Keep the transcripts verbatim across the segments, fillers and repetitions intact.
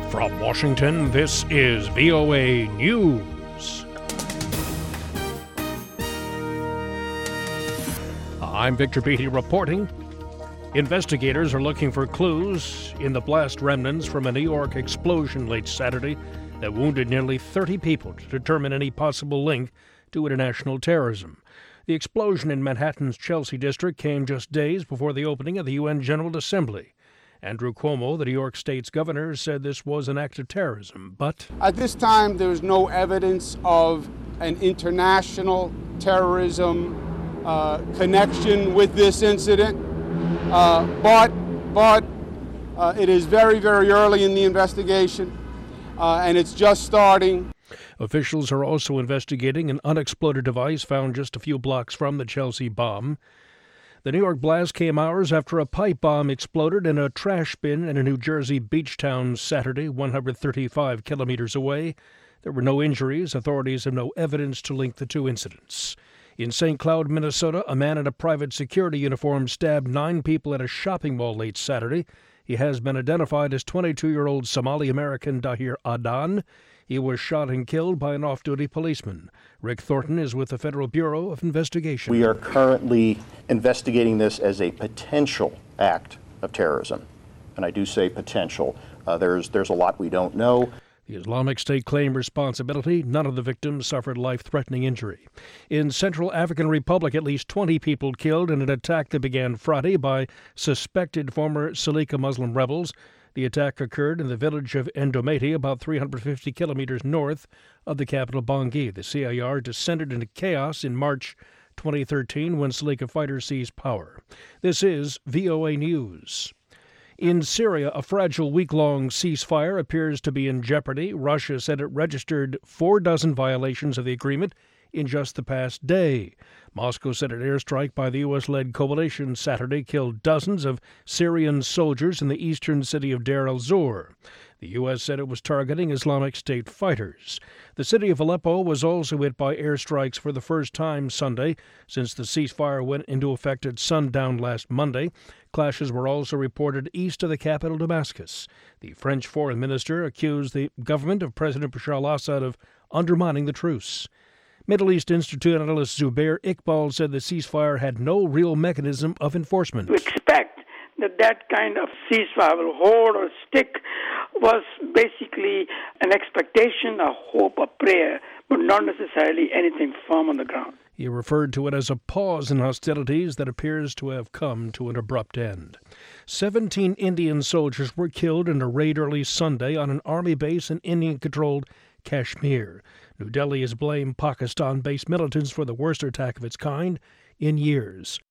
From Washington, this is V O A News. I'm Victor Beatty reporting. Investigators are looking for clues in the blast remnants from a New York explosion late Saturday that wounded nearly thirty people to determine any possible link to international terrorism. The explosion in Manhattan's Chelsea district came just days before the opening of the U N General Assembly. Andrew Cuomo, the New York State's governor, said this was an act of terrorism, but at this time there is no evidence of an international terrorism uh, connection with this incident. Uh, but but uh, it is very, very early in the investigation, uh, and it's just starting. Officials are also investigating an unexploded device found just a few blocks from the Chelsea bomb. The New York blast came hours after a pipe bomb exploded in a trash bin in a New Jersey beach town Saturday, one hundred thirty-five kilometers away. There were no injuries. Authorities have no evidence to link the two incidents. In Saint Cloud, Minnesota, a man in a private security uniform stabbed nine people at a shopping mall late Saturday. He has been identified as twenty-two-year-old Somali-American Dahir Adan. He was shot and killed by an off-duty policeman. Rick Thornton is with the Federal Bureau of Investigation. We are currently investigating this as a potential act of terrorism. And I do say potential. Uh, there's, there's a lot we don't know. The Islamic State claimed responsibility. None of the victims suffered life-threatening injury. In Central African Republic, at least twenty people killed in an attack that began Friday by suspected former Salika Muslim rebels. The attack occurred in the village of Ndomati, about three hundred fifty kilometers north of the capital Bangui. The C I R descended into chaos in March twenty thirteen when Salika fighters seized power. This is V O A News. In Syria, a fragile week-long ceasefire appears to be in jeopardy. Russia said it registered four dozen violations of the agreement in just the past day. Moscow said an airstrike by the U S-led coalition Saturday killed dozens of Syrian soldiers in the eastern city of Deir el-Zor. The U S said it was targeting Islamic State fighters. The city of Aleppo was also hit by airstrikes for the first time Sunday since the ceasefire went into effect at sundown last Monday. Clashes were also reported east of the capital, Damascus. The French foreign minister accused the government of President Bashar al-Assad of undermining the truce. Middle East Institute analyst Zubair Iqbal said the ceasefire had no real mechanism of enforcement. To expect that that kind of ceasefire will hold or stick was basically an expectation, a hope, a prayer, but not necessarily anything firm on the ground. He referred to it as a pause in hostilities that appears to have come to an abrupt end. Seventeen Indian soldiers were killed in a raid early Sunday on an army base in Indian-controlled Kashmir. New Delhi has blamed Pakistan-based militants for the worst attack of its kind in years.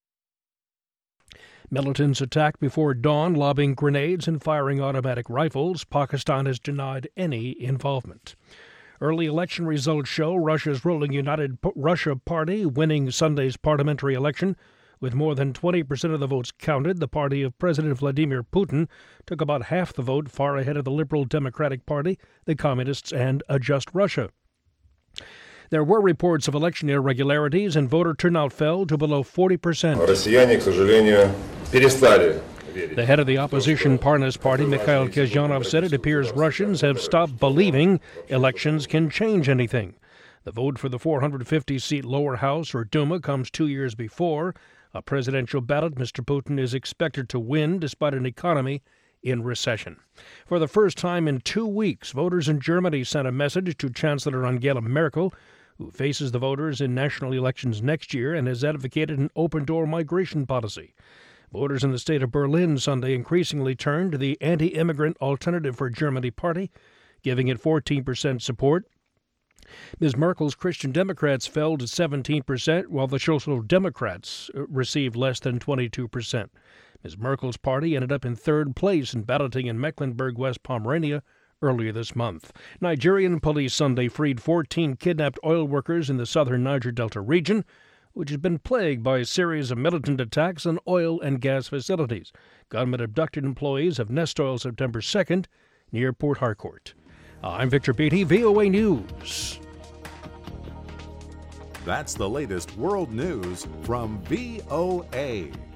Militants attacked before dawn, lobbing grenades and firing automatic rifles. Pakistan has denied any involvement. Early election results show Russia's ruling United Russia Party winning Sunday's parliamentary election. With more than twenty percent of the votes counted, the party of President Vladimir Putin took about half the vote, far ahead of the Liberal Democratic Party, the Communists, and A Just Russia. There were reports of election irregularities, and voter turnout fell to below forty percent. The head of the opposition Parnas Party, Mikhail Kazyanov, said it appears Russians have stopped believing elections can change anything. The vote for the four hundred fifty seat lower house, or Duma, comes two years before a presidential ballot Mister Putin is expected to win despite an economy in recession. For the first time in two weeks, voters in Germany sent a message to Chancellor Angela Merkel, who faces the voters in national elections next year and has advocated an open-door migration policy. Voters in the state of Berlin Sunday increasingly turned to the anti-immigrant Alternative for Germany party, giving it fourteen percent support. Miz Merkel's Christian Democrats fell to seventeen percent, while the Social Democrats received less than twenty-two percent. Miz Merkel's party ended up in third place in balloting in Mecklenburg-West Pomerania earlier this month. Nigerian police Sunday freed fourteen kidnapped oil workers in the southern Niger Delta region, which has been plagued by a series of militant attacks on oil and gas facilities. Gunmen abducted employees of Nestoil September second near Port Harcourt. I'm Victor Beatty, V O A News. That's the latest world news from V O A.